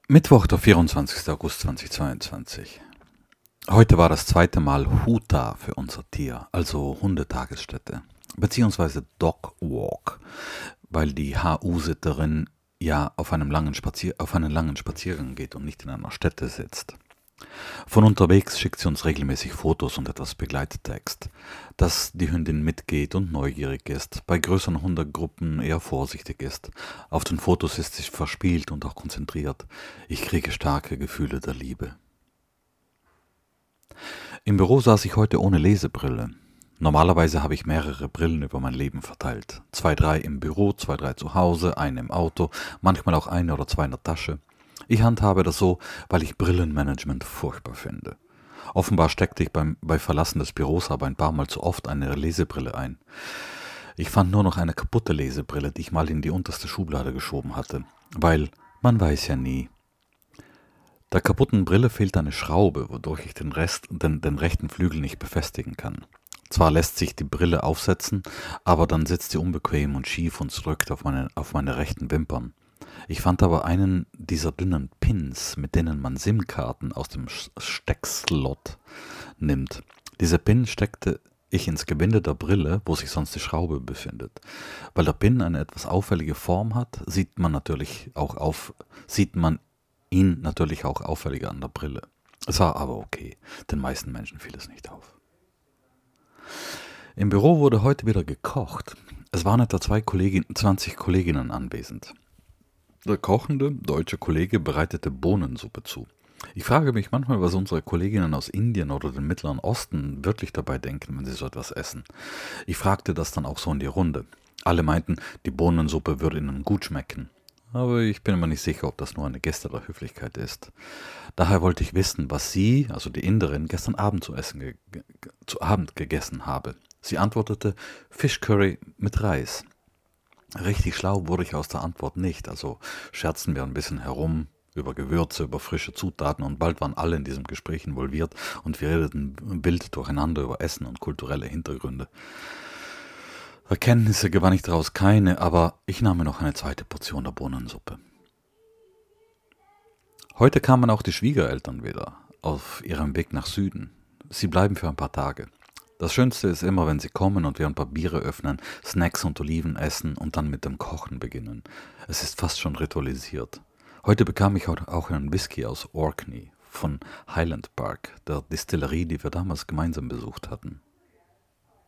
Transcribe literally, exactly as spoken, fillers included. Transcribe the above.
Mittwoch, der vierundzwanzigster August zweitausendzweiundzwanzig. Heute war das zweite Mal Huta für unser Tier, also Hundetagesstätte, beziehungsweise Dog Walk, weil die H U-Sitterin ja auf, einem langen Spazier auf einen langen Spaziergang geht und nicht in einer Stätte sitzt. Von unterwegs schickt sie uns regelmäßig Fotos und etwas Begleittext, dass die Hündin mitgeht und neugierig ist, bei größeren Hundegruppen eher vorsichtig ist. Auf den Fotos ist sie verspielt und auch konzentriert. Ich kriege starke Gefühle der Liebe. Im Büro saß ich heute ohne Lesebrille. Normalerweise habe ich mehrere Brillen über mein Leben verteilt. Zwei, drei im Büro, zwei, drei zu Hause, eine im Auto, manchmal auch eine oder zwei in der Tasche. Ich handhabe das so, weil ich Brillenmanagement furchtbar finde. Offenbar steckte ich beim, bei Verlassen des Büros aber ein paar Mal zu oft eine Lesebrille ein. Ich fand nur noch eine kaputte Lesebrille, die ich mal in die unterste Schublade geschoben hatte, weil man weiß ja nie. Der kaputten Brille fehlt eine Schraube, wodurch ich den, Rest, den, den rechten Flügel nicht befestigen kann. Zwar lässt sich die Brille aufsetzen, aber dann sitzt sie unbequem und schief und drückt auf meine, auf meine rechten Wimpern. Ich fand aber einen dieser dünnen Pins, mit denen man SIM-Karten aus dem Steckslot nimmt. Diese Pin steckte ich ins Gewinde der Brille, wo sich sonst die Schraube befindet. Weil der Pin eine etwas auffällige Form hat, sieht man natürlich auch auf, sieht man ihn natürlich auch auffälliger an der Brille. Es war aber okay, den meisten Menschen fiel es nicht auf. Im Büro wurde heute wieder gekocht. Es waren etwa zwei Kollegin, zwanzig Kolleginnen anwesend. Der kochende deutsche Kollege bereitete Bohnensuppe zu. Ich frage mich manchmal, was unsere Kolleginnen aus Indien oder dem Mittleren Osten wirklich dabei denken, wenn sie so etwas essen. Ich fragte das dann auch so in die Runde. Alle meinten, die Bohnensuppe würde ihnen gut schmecken. Aber ich bin mir nicht sicher, ob das nur eine Geste der Höflichkeit ist. Daher wollte ich wissen, was sie, also die Inderin, gestern Abend zu, essen ge- ge- zu Abend gegessen habe. Sie antwortete, Fischcurry mit Reis. Richtig schlau wurde ich aus der Antwort nicht, also scherzten wir ein bisschen herum über Gewürze, über frische Zutaten und bald waren alle in diesem Gespräch involviert und wir redeten wild durcheinander über Essen und kulturelle Hintergründe. Erkenntnisse gewann ich daraus keine, aber ich nahm mir noch eine zweite Portion der Bohnensuppe. Heute kamen auch die Schwiegereltern wieder auf ihrem Weg nach Süden. Sie bleiben für ein paar Tage. Das Schönste ist immer, wenn sie kommen und wir ein paar Biere öffnen, Snacks und Oliven essen und dann mit dem Kochen beginnen. Es ist fast schon ritualisiert. Heute bekam ich auch einen Whisky aus Orkney von Highland Park, der Distillerie, die wir damals gemeinsam besucht hatten.